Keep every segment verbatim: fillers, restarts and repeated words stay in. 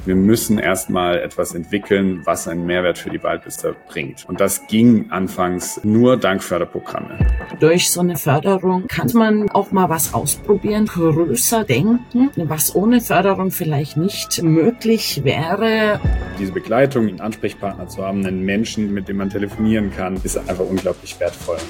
wir müssen erstmal etwas entwickeln, was einen Mehrwert für die Waldbesitzer bringt. Und das ging anfangs nur dank Förderprogramme. Durch so eine Förderung kann man auch mal was ausprobieren, größer denken, was ohne Förderung vielleicht nicht möglich wäre. Diese Begleitung, einen Ansprechpartner zu haben, einen Menschen, mit dem man telefonieren kann, ist einfach unglaublich wertvoll.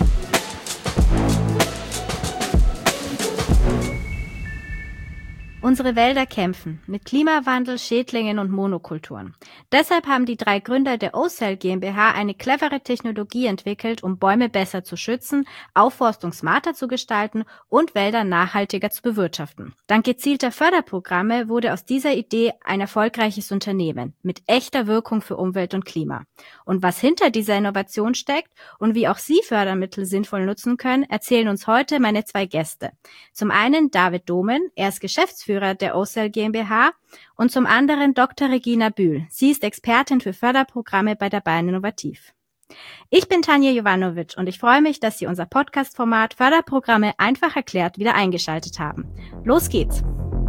Unsere Wälder kämpfen mit Klimawandel, Schädlingen und Monokulturen. Deshalb haben die drei Gründer der Ocell GmbH eine clevere Technologie entwickelt, um Bäume besser zu schützen, Aufforstung smarter zu gestalten und Wälder nachhaltiger zu bewirtschaften. Dank gezielter Förderprogramme wurde aus dieser Idee ein erfolgreiches Unternehmen mit echter Wirkung für Umwelt und Klima. Und was hinter dieser Innovation steckt und wie auch Sie Fördermittel sinnvoll nutzen können, erzählen uns heute meine zwei Gäste. Zum einen David Domen, er ist Geschäftsführer der Ocell GmbH, und zum anderen Doktor Regina Bühl. Sie ist Expertin für Förderprogramme bei der Bayern Innovativ. Ich bin Tanja Jovanovic und ich freue mich, dass Sie unser Podcast-Format Förderprogramme einfach erklärt wieder eingeschaltet haben. Los geht's!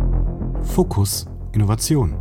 Fokus Innovation.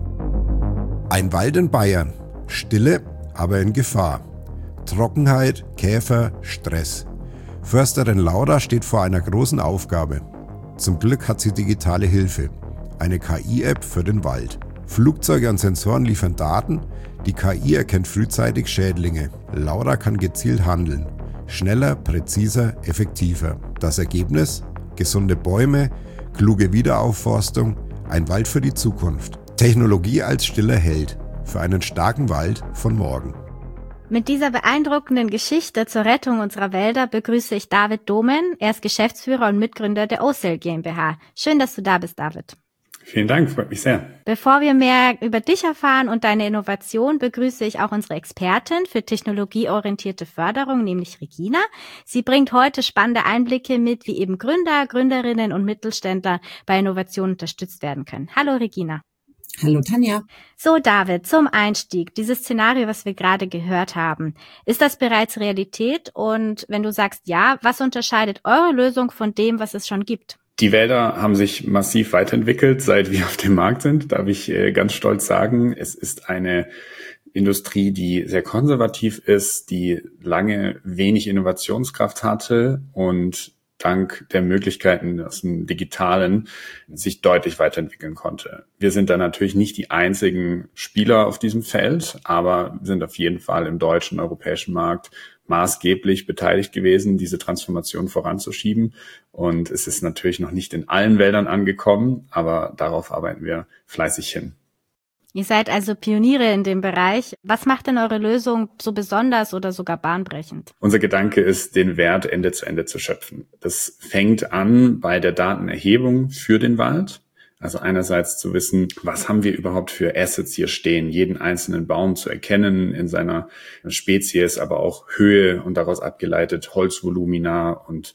Ein Wald in Bayern. Stille, aber in Gefahr. Trockenheit, Käfer, Stress. Försterin Laura steht vor einer großen Aufgabe. Zum Glück hat sie digitale Hilfe. Eine K I-App für den Wald. Flugzeuge und Sensoren liefern Daten. Die K I erkennt frühzeitig Schädlinge. Laura kann gezielt handeln. Schneller, präziser, effektiver. Das Ergebnis? Gesunde Bäume, kluge Wiederaufforstung, ein Wald für die Zukunft. Technologie als stiller Held. Für einen starken Wald von morgen. Mit dieser beeindruckenden Geschichte zur Rettung unserer Wälder begrüße ich David Domen. Er ist Geschäftsführer und Mitgründer der Ocell GmbH. Schön, dass du da bist, David. Vielen Dank, freut mich sehr. Bevor wir mehr über dich erfahren und deine Innovation, begrüße ich auch unsere Expertin für technologieorientierte Förderung, nämlich Regina. Sie bringt heute spannende Einblicke mit, wie eben Gründer, Gründerinnen und Mittelständler bei Innovation unterstützt werden können. Hallo Regina. Hallo Tanja. So David, zum Einstieg, dieses Szenario, was wir gerade gehört haben, ist das bereits Realität? Und wenn du sagst ja, was unterscheidet eure Lösung von dem, was es schon gibt? Die Wälder haben sich massiv weiterentwickelt, seit wir auf dem Markt sind, darf ich ganz stolz sagen. Es ist eine Industrie, die sehr konservativ ist, die lange wenig Innovationskraft hatte und dank der Möglichkeiten aus dem Digitalen sich deutlich weiterentwickeln konnte. Wir sind da natürlich nicht die einzigen Spieler auf diesem Feld, aber sind auf jeden Fall im deutschen, europäischen Markt maßgeblich beteiligt gewesen, diese Transformation voranzuschieben. Und es ist natürlich noch nicht in allen Wäldern angekommen, aber darauf arbeiten wir fleißig hin. Ihr seid also Pioniere in dem Bereich. Was macht denn eure Lösung so besonders oder sogar bahnbrechend? Unser Gedanke ist, den Wert Ende zu Ende zu schöpfen. Das fängt an bei der Datenerhebung für den Wald. Also einerseits zu wissen, was haben wir überhaupt für Assets hier stehen, jeden einzelnen Baum zu erkennen in seiner Spezies, aber auch Höhe und daraus abgeleitet Holzvolumina und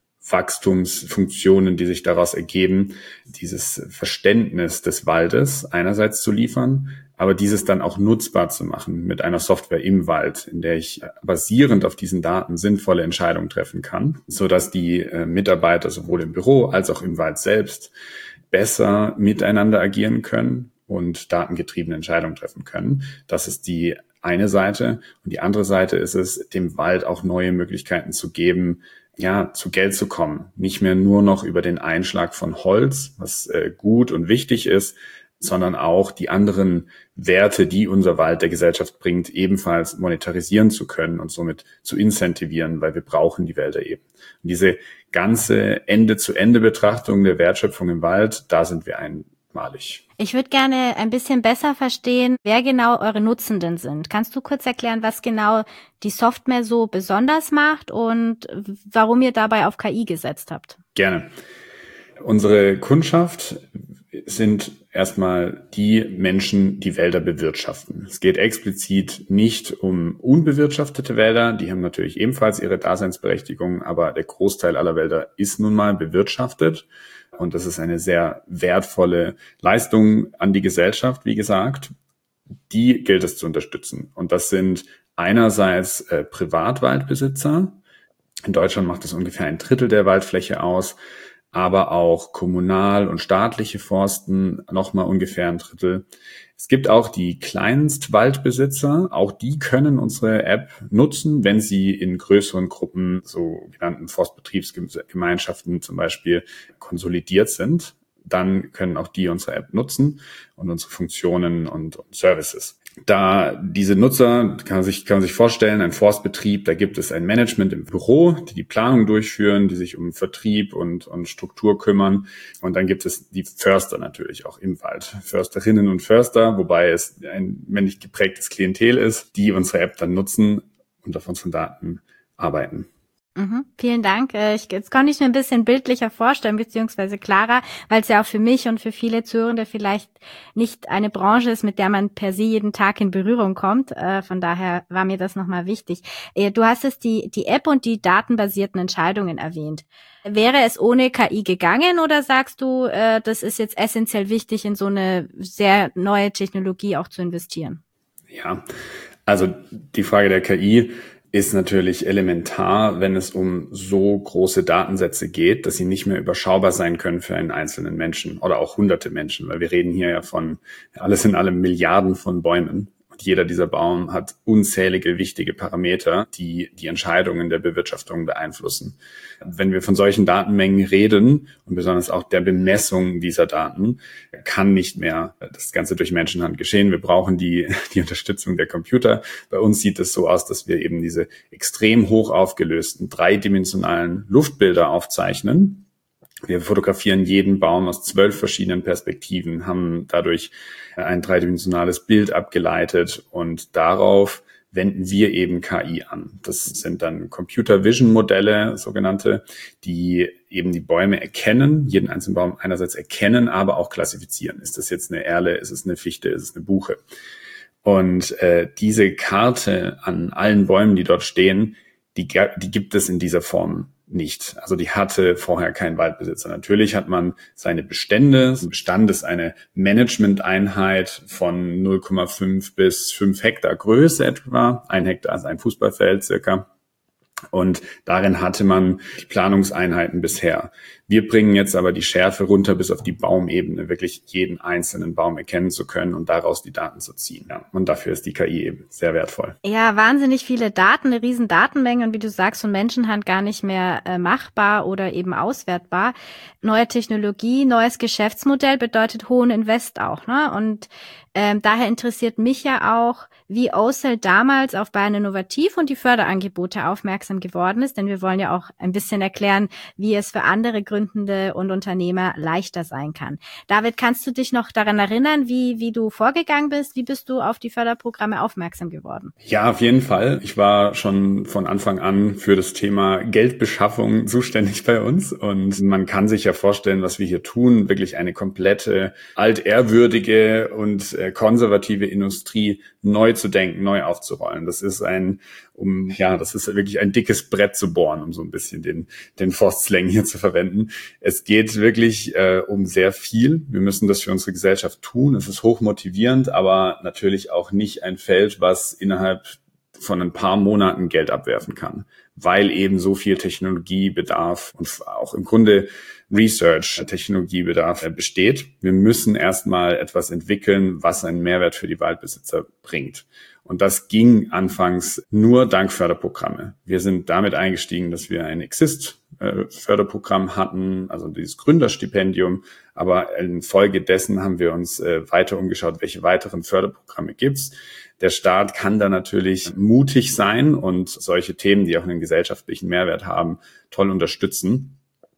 Wachstumsfunktionen, die sich daraus ergeben, dieses Verständnis des Waldes einerseits zu liefern, aber dieses dann auch nutzbar zu machen mit einer Software im Wald, in der ich basierend auf diesen Daten sinnvolle Entscheidungen treffen kann, sodass die äh, Mitarbeiter sowohl im Büro als auch im Wald selbst besser miteinander agieren können und datengetriebene Entscheidungen treffen können. Das ist die eine Seite. Und die andere Seite ist es, dem Wald auch neue Möglichkeiten zu geben, ja, zu Geld zu kommen. Nicht mehr nur noch über den Einschlag von Holz, was äh, gut und wichtig ist, sondern auch die anderen Werte, die unser Wald der Gesellschaft bringt, ebenfalls monetarisieren zu können und somit zu incentivieren, weil wir brauchen die Wälder eben. Und diese ganze Ende-zu-Ende-Betrachtung der Wertschöpfung im Wald, da sind wir einmalig. Ich würde gerne ein bisschen besser verstehen, wer genau eure Nutzenden sind. Kannst du kurz erklären, was genau die Software so besonders macht und warum ihr dabei auf K I gesetzt habt? Gerne. Unsere Kundschaft sind erstmal die Menschen, die Wälder bewirtschaften. Es geht explizit nicht um unbewirtschaftete Wälder, die haben natürlich ebenfalls ihre Daseinsberechtigung, aber der Großteil aller Wälder ist nun mal bewirtschaftet und das ist eine sehr wertvolle Leistung an die Gesellschaft, wie gesagt. Die gilt es zu unterstützen und das sind einerseits äh, Privatwaldbesitzer. In Deutschland macht das ungefähr ein Drittel der Waldfläche aus. aber auch kommunal und staatliche Forsten nochmal ungefähr ein Drittel. Es gibt auch die Kleinstwaldbesitzer, auch die können unsere App nutzen, wenn sie in größeren Gruppen, so genannten Forstbetriebsgemeinschaften zum Beispiel, konsolidiert sind. Dann können auch die unsere App nutzen und unsere Funktionen und, und Services. Da diese Nutzer, kann man sich, kann man sich vorstellen, ein Forstbetrieb, da gibt es ein Management im Büro, die die Planung durchführen, die sich um Vertrieb und, und Struktur kümmern. Und dann gibt es die Förster natürlich auch im Wald. Försterinnen und Förster, wobei es ein männlich geprägtes Klientel ist, die unsere App dann nutzen und auf unseren Daten arbeiten. Mhm, vielen Dank. Ich, jetzt konnte ich mir ein bisschen bildlicher vorstellen, beziehungsweise klarer, weil es ja auch für mich und für viele Zuhörende vielleicht nicht eine Branche ist, mit der man per se jeden Tag in Berührung kommt. Von daher war mir das nochmal wichtig. Du hast es die, die App und die datenbasierten Entscheidungen erwähnt. Wäre es ohne K I gegangen oder sagst du, das ist jetzt essentiell wichtig, in so eine sehr neue Technologie auch zu investieren? Ja, also die Frage der K I ist natürlich elementar, wenn es um so große Datensätze geht, dass sie nicht mehr überschaubar sein können für einen einzelnen Menschen oder auch hunderte Menschen, weil wir reden hier ja von alles in allem Milliarden von Bäumen. Und jeder dieser Baum hat unzählige wichtige Parameter, die die Entscheidungen der Bewirtschaftung beeinflussen. Wenn wir von solchen Datenmengen reden und besonders auch der Bemessung dieser Daten, kann nicht mehr das Ganze durch Menschenhand geschehen. Wir brauchen die, die Unterstützung der Computer. Bei uns sieht es so aus, dass wir eben diese extrem hoch aufgelösten, dreidimensionalen Luftbilder aufzeichnen. Wir fotografieren jeden Baum aus zwölf verschiedenen Perspektiven, haben dadurch ein dreidimensionales Bild abgeleitet und darauf wenden wir eben K I an. Das sind dann Computer-Vision-Modelle, sogenannte, die eben die Bäume erkennen, jeden einzelnen Baum einerseits erkennen, aber auch klassifizieren. Ist das jetzt eine Erle, ist es eine Fichte, ist es eine Buche? Und äh, diese Karte an allen Bäumen, die dort stehen, die, die gibt es in dieser Form nicht. Also die hatte vorher kein Waldbesitzer. Natürlich hat man seine Bestände. Ein Bestand ist eine Managementeinheit von null Komma fünf bis fünf Hektar Größe etwa. Ein Hektar ist ein Fußballfeld circa. Und darin hatte man die Planungseinheiten bisher. Wir bringen jetzt aber die Schärfe runter bis auf die Baumebene, wirklich jeden einzelnen Baum erkennen zu können und daraus die Daten zu ziehen. Ja, und dafür ist die K I eben sehr wertvoll. Ja, wahnsinnig viele Daten, eine riesen Datenmenge und wie du sagst, von Menschenhand gar nicht mehr äh, machbar oder eben auswertbar. Neue Technologie, neues Geschäftsmodell bedeutet hohen Invest auch, ne? Und ähm, daher interessiert mich ja auch, wie Ocell damals auf Bayern Innovativ und die Förderangebote aufmerksam geworden ist, denn wir wollen ja auch ein bisschen erklären, wie es für andere Gründende und Unternehmer leichter sein kann. David, kannst du dich noch daran erinnern, wie wie du vorgegangen bist? Wie bist du auf die Förderprogramme aufmerksam geworden? Ja, auf jeden Fall. Ich war schon von Anfang an für das Thema Geldbeschaffung zuständig bei uns und man kann sich ja vorstellen, was wir hier tun, wirklich eine komplette altehrwürdige und äh, konservative Industrie neu zu denken, neu aufzurollen. Das ist ein, um, ja, das ist wirklich ein dickes Brett zu bohren, um so ein bisschen den, den Forstslang hier zu verwenden. Es geht wirklich äh, um sehr viel. Wir müssen das für unsere Gesellschaft tun. Es ist hochmotivierend, aber natürlich auch nicht ein Feld, was innerhalb von ein paar Monaten Geld abwerfen kann, weil eben so viel Technologiebedarf und auch im Grunde Research-Technologiebedarf besteht. Wir müssen erstmal etwas entwickeln, was einen Mehrwert für die Waldbesitzer bringt. Und das ging anfangs nur dank Förderprogramme. Wir sind damit eingestiegen, dass wir ein Exist-Förderprogramm hatten, also dieses Gründerstipendium. Aber infolgedessen haben wir uns weiter umgeschaut, welche weiteren Förderprogramme gibt's. Der Staat kann da natürlich mutig sein und solche Themen, die auch einen gesellschaftlichen Mehrwert haben, toll unterstützen,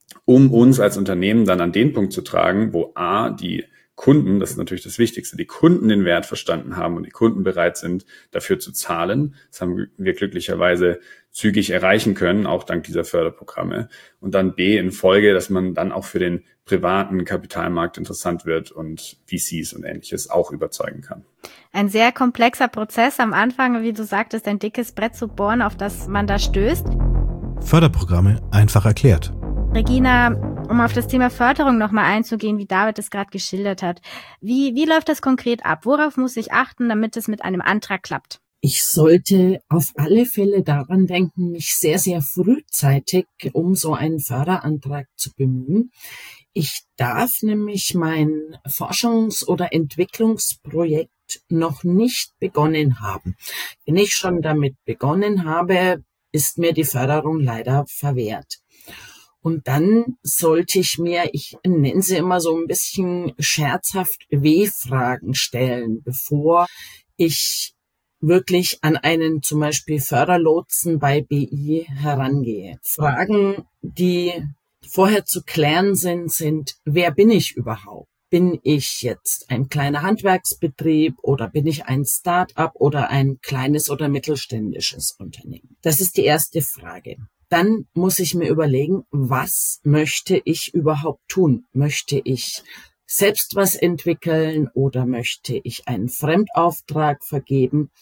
um uns als Unternehmen dann an den Punkt zu tragen, wo A, die Kunden, das ist natürlich das Wichtigste, die Kunden den Wert verstanden haben und die Kunden bereit sind, dafür zu zahlen. Das haben wir glücklicherweise zügig erreichen können, auch dank dieser Förderprogramme. Und dann B, in Folge, dass man dann auch für den privaten Kapitalmarkt interessant wird und V Cs und Ähnliches auch überzeugen kann. Ein sehr komplexer Prozess am Anfang, wie du sagtest, ein dickes Brett zu bohren, auf das man da stößt. Förderprogramme einfach erklärt. Regina, um auf das Thema Förderung nochmal einzugehen, wie David es gerade geschildert hat. Wie, wie läuft das konkret ab? Worauf muss ich achten, damit es mit einem Antrag klappt? Ich sollte auf alle Fälle daran denken, mich sehr, sehr frühzeitig um so einen Förderantrag zu bemühen. Ich darf nämlich mein Forschungs- oder Entwicklungsprojekt noch nicht begonnen haben. Wenn ich schon damit begonnen habe, ist mir die Förderung leider verwehrt. Und dann sollte ich mir, ich nenne sie immer so ein bisschen scherzhaft, W-Fragen stellen, bevor ich wirklich an einen zum Beispiel Förderlotsen bei B I herangehe. Fragen, die vorher zu klären sind, sind, wer bin ich überhaupt? Bin ich jetzt ein kleiner Handwerksbetrieb oder bin ich ein Start-up oder ein kleines oder mittelständisches Unternehmen? Das ist die erste Frage. Dann muss ich mir überlegen, was möchte ich überhaupt tun? Möchte ich selbst was entwickeln oder möchte ich einen Fremdauftrag vergeben?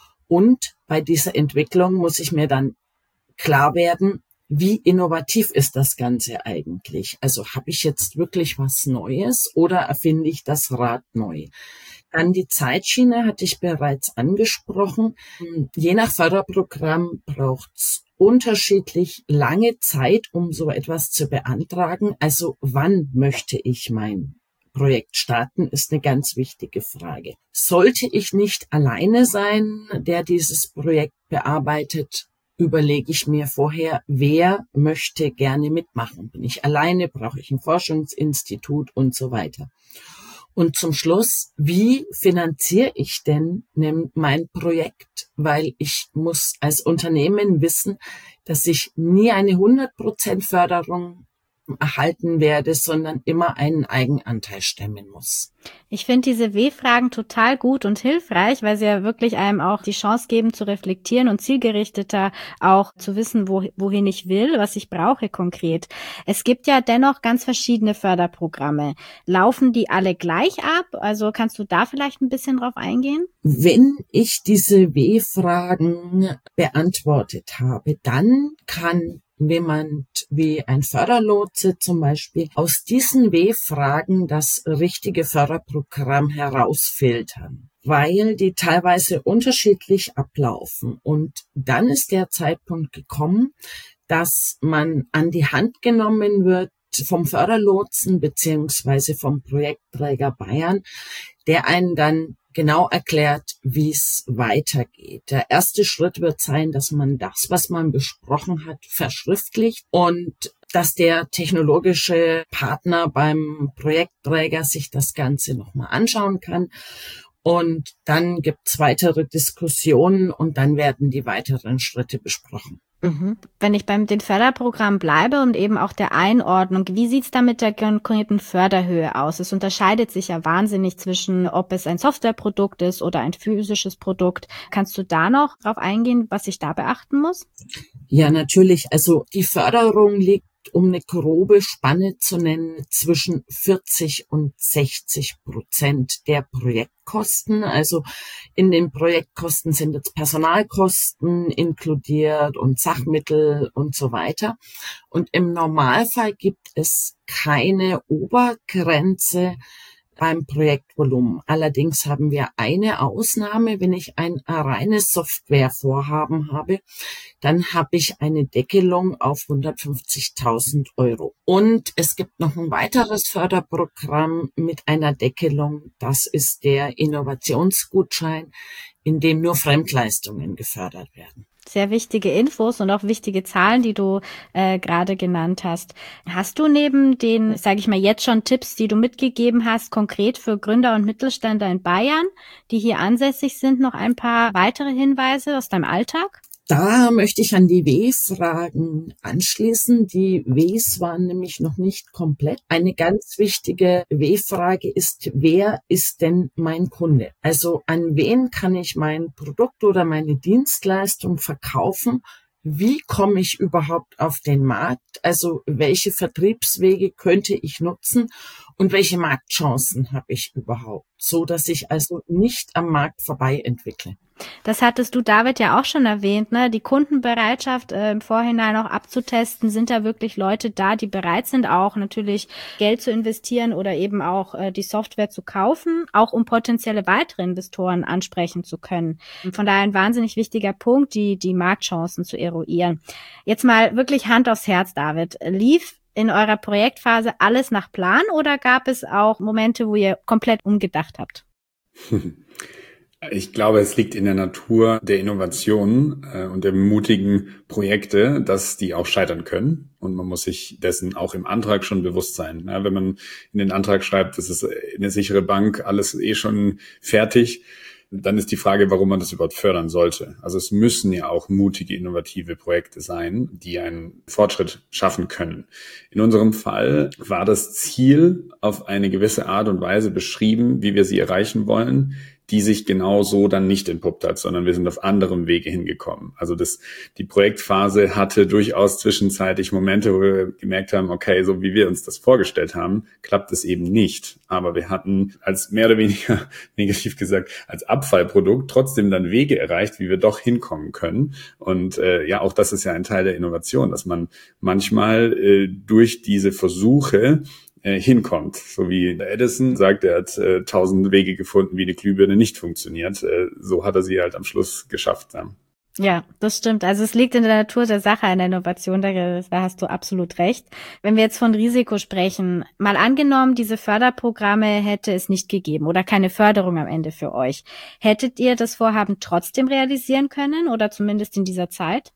Und bei dieser Entwicklung muss ich mir dann klar werden, wie innovativ ist das Ganze eigentlich? Also habe ich jetzt wirklich was Neues oder erfinde ich das Rad neu? Dann die Zeitschiene hatte ich bereits angesprochen. Je nach Förderprogramm braucht es unterschiedlich lange Zeit, um so etwas zu beantragen. Also wann möchte ich mein Projekt starten, ist eine ganz wichtige Frage. Sollte ich nicht alleine sein, der dieses Projekt bearbeitet, überlege ich mir vorher, wer möchte gerne mitmachen. Bin ich alleine, brauche ich ein Forschungsinstitut und so weiter. Und zum Schluss, wie finanziere ich denn mein Projekt? Weil ich muss als Unternehmen wissen, dass ich nie eine hundert Prozent Förderung erhalten werde, sondern immer einen Eigenanteil stemmen muss. Ich finde diese W-Fragen total gut und hilfreich, weil sie ja wirklich einem auch die Chance geben zu reflektieren und zielgerichteter auch zu wissen, wo, wohin ich will, was ich brauche konkret. Es gibt ja dennoch ganz verschiedene Förderprogramme. Laufen die alle gleich ab? Also kannst du da vielleicht ein bisschen drauf eingehen? Wenn ich diese W-Fragen beantwortet habe, dann kann jemand wie ein Förderlotse zum Beispiel aus diesen W-Fragen das richtige Förderprogramm herausfiltern, weil die teilweise unterschiedlich ablaufen. Und dann ist der Zeitpunkt gekommen, dass man an die Hand genommen wird vom Förderlotsen beziehungsweise vom Projektträger Bayern, der einen dann genau erklärt, wie es weitergeht. Der erste Schritt wird sein, dass man das, was man besprochen hat, verschriftlicht und dass der technologische Partner beim Projektträger sich das Ganze nochmal anschauen kann. Und dann gibt's weitere Diskussionen und dann werden die weiteren Schritte besprochen. Mhm. Wenn ich beim dem Förderprogramm bleibe und eben auch der Einordnung, wie sieht's da mit der konkreten Förderhöhe aus? Es unterscheidet sich ja wahnsinnig zwischen, ob es ein Softwareprodukt ist oder ein physisches Produkt. Kannst du da noch drauf eingehen, was ich da beachten muss? Ja, natürlich. Also die Förderung liegt, um eine grobe Spanne zu nennen, zwischen vierzig und sechzig Prozent der Projektkosten. Also in den Projektkosten sind jetzt Personalkosten inkludiert und Sachmittel und so weiter. Und im Normalfall gibt es keine Obergrenze beim Projektvolumen. Allerdings haben wir eine Ausnahme. Wenn ich ein reines Softwarevorhaben habe, dann habe ich eine Deckelung auf hundertfünfzigtausend Euro. Und es gibt noch ein weiteres Förderprogramm mit einer Deckelung. Das ist der Innovationsgutschein, in dem nur Fremdleistungen gefördert werden. Sehr wichtige Infos und auch wichtige Zahlen, die du äh, gerade genannt hast. Hast du neben den, sage ich mal, jetzt schon Tipps, die du mitgegeben hast, konkret für Gründer und Mittelständler in Bayern, die hier ansässig sind, noch ein paar weitere Hinweise aus deinem Alltag? Da möchte ich an die W-Fragen anschließen. Die Ws waren nämlich noch nicht komplett. Eine ganz wichtige W-Frage ist, wer ist denn mein Kunde? Also an wen kann ich mein Produkt oder meine Dienstleistung verkaufen? Wie komme ich überhaupt auf den Markt? Also welche Vertriebswege könnte ich nutzen, Und welche Marktchancen habe ich überhaupt, so dass ich also nicht am Markt vorbei entwickle? Das hattest du, David, ja auch schon erwähnt, ne? Die Kundenbereitschaft äh, im Vorhinein auch abzutesten. Sind da wirklich Leute da, die bereit sind, auch natürlich Geld zu investieren oder eben auch äh, die Software zu kaufen, auch um potenzielle weitere Investoren ansprechen zu können. Und von daher ein wahnsinnig wichtiger Punkt, die die Marktchancen zu eruieren. Jetzt mal wirklich Hand aufs Herz, David. Lief in eurer Projektphase alles nach Plan oder gab es auch Momente, wo ihr komplett umgedacht habt? Ich glaube, es liegt in der Natur der Innovation äh, und der mutigen Projekte, dass die auch scheitern können. Und man muss sich dessen auch im Antrag schon bewusst sein. Ja, wenn man in den Antrag schreibt, das ist eine sichere Bank, alles eh schon fertig, dann ist die Frage, warum man das überhaupt fördern sollte. Also es müssen ja auch mutige, innovative Projekte sein, die einen Fortschritt schaffen können. In unserem Fall war das Ziel auf eine gewisse Art und Weise beschrieben, wie wir sie erreichen wollen, die sich genau so dann nicht entpuppt hat, sondern wir sind auf anderem Wege hingekommen. Also das, die Projektphase hatte durchaus zwischenzeitlich Momente, wo wir gemerkt haben, okay, so wie wir uns das vorgestellt haben, klappt es eben nicht. Aber wir hatten als mehr oder weniger, negativ gesagt, als Abfallprodukt trotzdem dann Wege erreicht, wie wir doch hinkommen können. Und äh, ja, auch das ist ja ein Teil der Innovation, dass man manchmal äh, durch diese Versuche hinkommt. So wie der Edison sagt, er hat äh, tausend Wege gefunden, wie eine Glühbirne nicht funktioniert. Äh, so hat er sie halt am Schluss geschafft. Ja. Ja, das stimmt. Also es liegt in der Natur der Sache einer Innovation, da, da hast du absolut recht. Wenn wir jetzt von Risiko sprechen, mal angenommen, diese Förderprogramme hätte es nicht gegeben oder keine Förderung am Ende für euch. Hättet ihr das Vorhaben trotzdem realisieren können oder zumindest in dieser Zeit?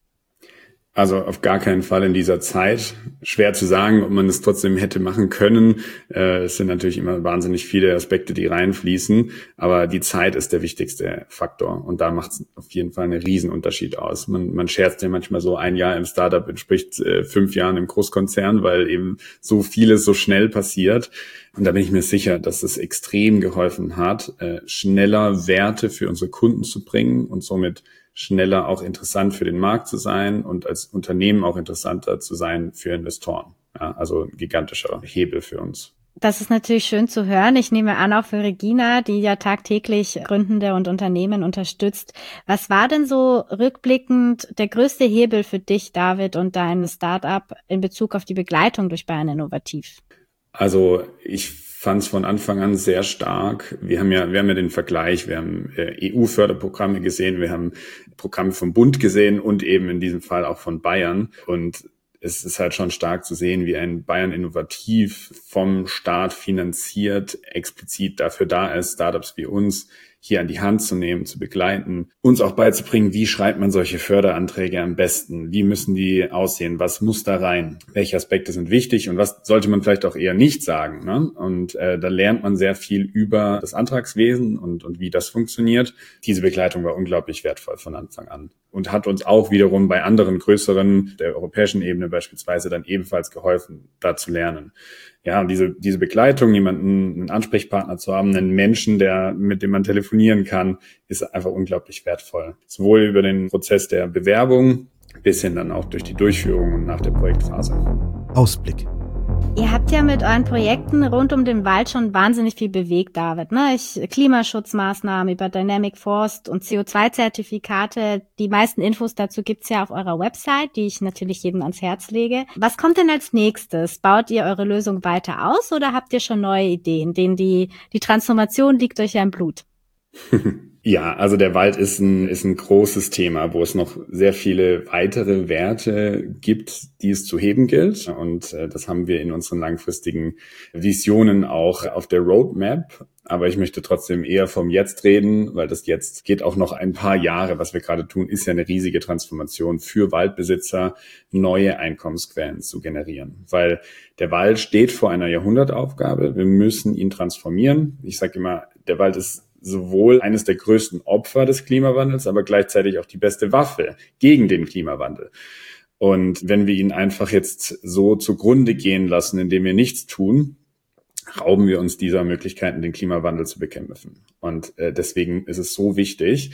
Also auf gar keinen Fall in dieser Zeit. Schwer zu sagen, ob man es trotzdem hätte machen können. Äh, es sind natürlich immer wahnsinnig viele Aspekte, die reinfließen, aber die Zeit ist der wichtigste Faktor und da macht es auf jeden Fall einen Riesenunterschied aus. Man, man scherzt ja manchmal so, ein Jahr im Startup entspricht äh, fünf Jahren im Großkonzern, weil eben so vieles so schnell passiert. Und da bin ich mir sicher, dass es extrem geholfen hat, äh, schneller Werte für unsere Kunden zu bringen und somit schneller auch interessant für den Markt zu sein und als Unternehmen auch interessanter zu sein für Investoren. Ja, also ein gigantischer Hebel für uns. Das ist natürlich schön zu hören. Ich nehme an, auch für Regina, die ja tagtäglich Gründende und Unternehmen unterstützt. Was war denn so rückblickend der größte Hebel für dich, David, und dein Startup in Bezug auf die Begleitung durch Bayern Innovativ? Also ich fand es von Anfang an sehr stark. Wir haben ja, wir haben ja den Vergleich, wir haben äh, E U-Förderprogramme gesehen, wir haben Programme vom Bund gesehen und eben in diesem Fall auch von Bayern. Und es ist halt schon stark zu sehen, wie ein Bayern Innovativ vom Staat finanziert, explizit dafür da ist, Startups wie uns hier an die Hand zu nehmen, zu begleiten, uns auch beizubringen, wie schreibt man solche Förderanträge am besten, wie müssen die aussehen, was muss da rein, welche Aspekte sind wichtig und was sollte man vielleicht auch eher nicht sagen, ne? Und äh, da lernt man sehr viel über das Antragswesen und, und wie das funktioniert. Diese Begleitung war unglaublich wertvoll von Anfang an und hat uns auch wiederum bei anderen größeren, der europäischen Ebene beispielsweise, dann ebenfalls geholfen, da zu lernen. Ja, und diese, diese Begleitung, jemanden, einen Ansprechpartner zu haben, einen Menschen, der, mit dem man telefonieren kann, ist einfach unglaublich wertvoll. Sowohl über den Prozess der Bewerbung bis hin dann auch durch die Durchführung und nach der Projektphase. Ausblick. Ihr habt ja mit euren Projekten rund um den Wald schon wahnsinnig viel bewegt, David, ne? Ich, Klimaschutzmaßnahmen über Dynamic Forest und C O zwei Zertifikate. Die meisten Infos dazu gibt's ja auf eurer Website, die ich natürlich jedem ans Herz lege. Was kommt denn als nächstes? Baut ihr eure Lösung weiter aus oder habt ihr schon neue Ideen, denen die, die Transformation liegt euch ja im Blut? Ja, also der Wald ist ein, ist ein großes Thema, wo es noch sehr viele weitere Werte gibt, die es zu heben gilt. Und äh, das haben wir in unseren langfristigen Visionen auch auf der Roadmap. Aber ich möchte trotzdem eher vom Jetzt reden, weil das Jetzt geht auch noch ein paar Jahre. Was wir gerade tun, ist ja eine riesige Transformation für Waldbesitzer, neue Einkommensquellen zu generieren. Weil der Wald steht vor einer Jahrhundertaufgabe. Wir müssen ihn transformieren. Ich sage immer, der Wald ist sowohl eines der größten Opfer des Klimawandels, aber gleichzeitig auch die beste Waffe gegen den Klimawandel. Und wenn wir ihn einfach jetzt so zugrunde gehen lassen, indem wir nichts tun, rauben wir uns dieser Möglichkeiten, den Klimawandel zu bekämpfen. Und äh, deswegen ist es so wichtig,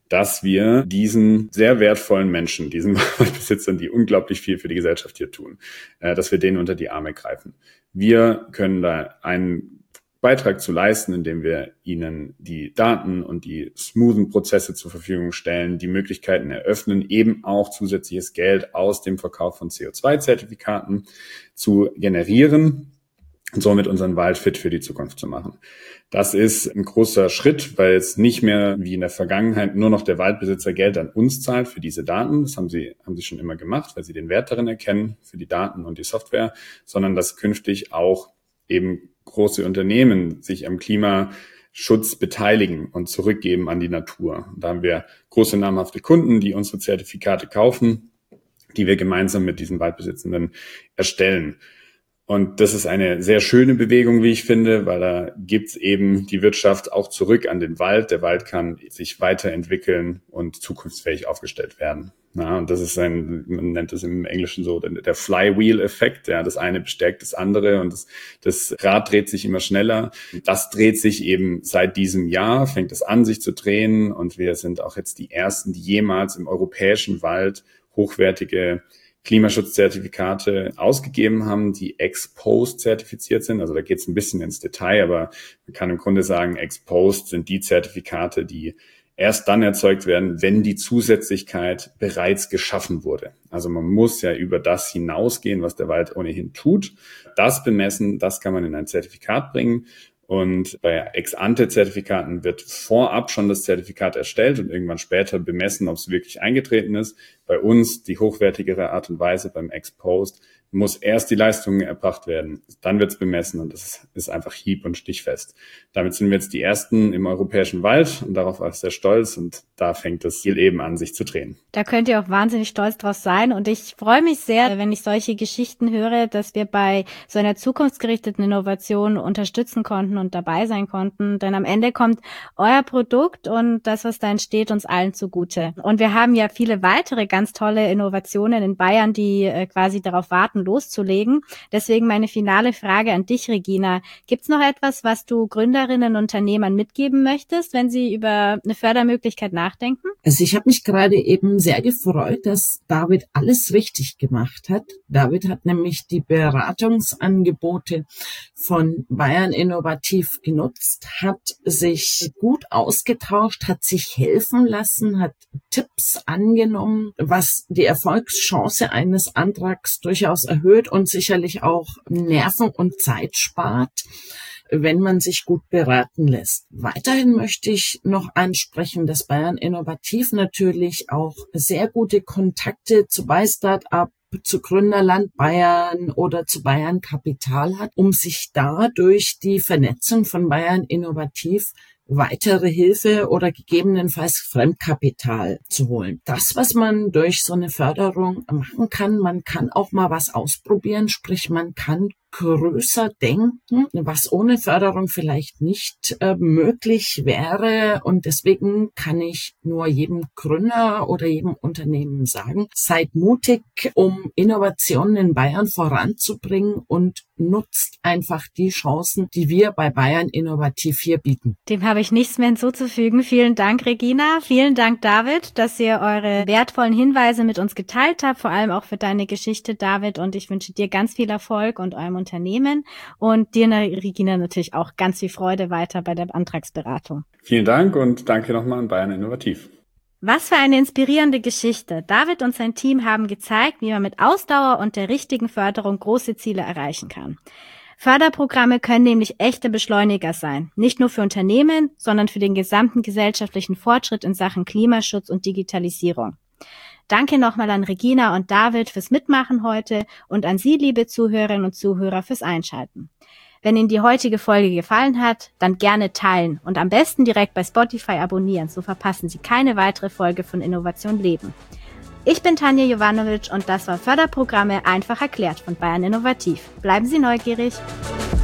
dass wir diesen sehr wertvollen Menschen, diesen Waldbesitzern, die unglaublich viel für die Gesellschaft hier tun, dass wir denen unter die Arme greifen. Wir können da einen Beitrag zu leisten, indem wir ihnen die Daten und die smoothen Prozesse zur Verfügung stellen, die Möglichkeiten eröffnen, eben auch zusätzliches Geld aus dem Verkauf von C O zwei Zertifikaten zu generieren und somit unseren Wald fit für die Zukunft zu machen. Das ist ein großer Schritt, weil es nicht mehr wie in der Vergangenheit nur noch der Waldbesitzer Geld an uns zahlt für diese Daten. Das haben sie, haben sie schon immer gemacht, weil sie den Wert darin erkennen für die Daten und die Software, sondern dass künftig auch eben große Unternehmen sich am Klimaschutz beteiligen und zurückgeben an die Natur. Und da haben wir große namhafte Kunden, die unsere Zertifikate kaufen, die wir gemeinsam mit diesen Waldbesitzenden erstellen. Und das ist eine sehr schöne Bewegung, wie ich finde, weil da gibt's eben die Wirtschaft auch zurück an den Wald. Der Wald kann sich weiterentwickeln und zukunftsfähig aufgestellt werden. Ja, und das ist ein, man nennt es im Englischen so, der Flywheel-Effekt. Ja, das eine bestärkt das andere und das, das Rad dreht sich immer schneller. Das dreht sich eben seit diesem Jahr, fängt es an, sich zu drehen. Und wir sind auch jetzt die Ersten, die jemals im europäischen Wald hochwertige Klimaschutzzertifikate ausgegeben haben, die ex-post zertifiziert sind. Also da geht es ein bisschen ins Detail, aber man kann im Grunde sagen, ex-post sind die Zertifikate, die erst dann erzeugt werden, wenn die Zusätzlichkeit bereits geschaffen wurde. Also man muss ja über das hinausgehen, was der Wald ohnehin tut. Das bemessen, das kann man in ein Zertifikat bringen. Und bei Ex-ante-Zertifikaten wird vorab schon das Zertifikat erstellt und irgendwann später bemessen, ob es wirklich eingetreten ist. Bei uns die hochwertigere Art und Weise beim Ex-post muss erst die Leistungen erbracht werden, dann wird es bemessen und das ist einfach hieb- und stichfest. Damit sind wir jetzt die Ersten im europäischen Wald und darauf war ich sehr stolz und da fängt das Ziel eben an, sich zu drehen. Da könnt ihr auch wahnsinnig stolz drauf sein und ich freue mich sehr, wenn ich solche Geschichten höre, dass wir bei so einer zukunftsgerichteten Innovation unterstützen konnten und dabei sein konnten, denn am Ende kommt euer Produkt und das, was da entsteht, uns allen zugute. Und wir haben ja viele weitere ganz tolle Innovationen in Bayern, die äh, quasi darauf warten, loszulegen. Deswegen meine finale Frage an dich, Regina. Gibt's noch etwas, was du Gründerinnen und Unternehmern mitgeben möchtest, wenn sie über eine Fördermöglichkeit nachdenken? Also ich habe mich gerade eben sehr gefreut, dass David alles richtig gemacht hat. David hat nämlich die Beratungsangebote von Bayern Innovativ genutzt, hat sich gut ausgetauscht, hat sich helfen lassen, hat Tipps angenommen, was die Erfolgschance eines Antrags durchaus erhöht und sicherlich auch Nerven und Zeit spart, wenn man sich gut beraten lässt. Weiterhin möchte ich noch ansprechen, dass Bayern Innovativ natürlich auch sehr gute Kontakte zu BayStartup, zu Gründerland Bayern oder zu Bayern Kapital hat, um sich da durch die Vernetzung von Bayern Innovativ weitere Hilfe oder gegebenenfalls Fremdkapital zu holen. Das, was man durch so eine Förderung machen kann, man kann auch mal was ausprobieren, sprich man kann größer denken, was ohne Förderung vielleicht nicht äh, möglich wäre. Und deswegen kann ich nur jedem Gründer oder jedem Unternehmen sagen, seid mutig, um Innovationen in Bayern voranzubringen und nutzt einfach die Chancen, die wir bei Bayern Innovativ hier bieten. Dem habe ich nichts mehr hinzuzufügen. Vielen Dank, Regina. Vielen Dank, David, dass ihr eure wertvollen Hinweise mit uns geteilt habt, vor allem auch für deine Geschichte, David. Und ich wünsche dir ganz viel Erfolg und eurem Unternehmen und dir, Regina, natürlich auch ganz viel Freude weiter bei der Antragsberatung. Vielen Dank und danke nochmal an Bayern Innovativ. Was für eine inspirierende Geschichte. David und sein Team haben gezeigt, wie man mit Ausdauer und der richtigen Förderung große Ziele erreichen kann. Förderprogramme können nämlich echte Beschleuniger sein, nicht nur für Unternehmen, sondern für den gesamten gesellschaftlichen Fortschritt in Sachen Klimaschutz und Digitalisierung. Danke nochmal an Regina und David fürs Mitmachen heute und an Sie, liebe Zuhörerinnen und Zuhörer, fürs Einschalten. Wenn Ihnen die heutige Folge gefallen hat, dann gerne teilen und am besten direkt bei Spotify abonnieren, so verpassen Sie keine weitere Folge von Innovation Leben. Ich bin Tanja Jovanovic und das war Förderprogramme einfach erklärt von Bayern Innovativ. Bleiben Sie neugierig!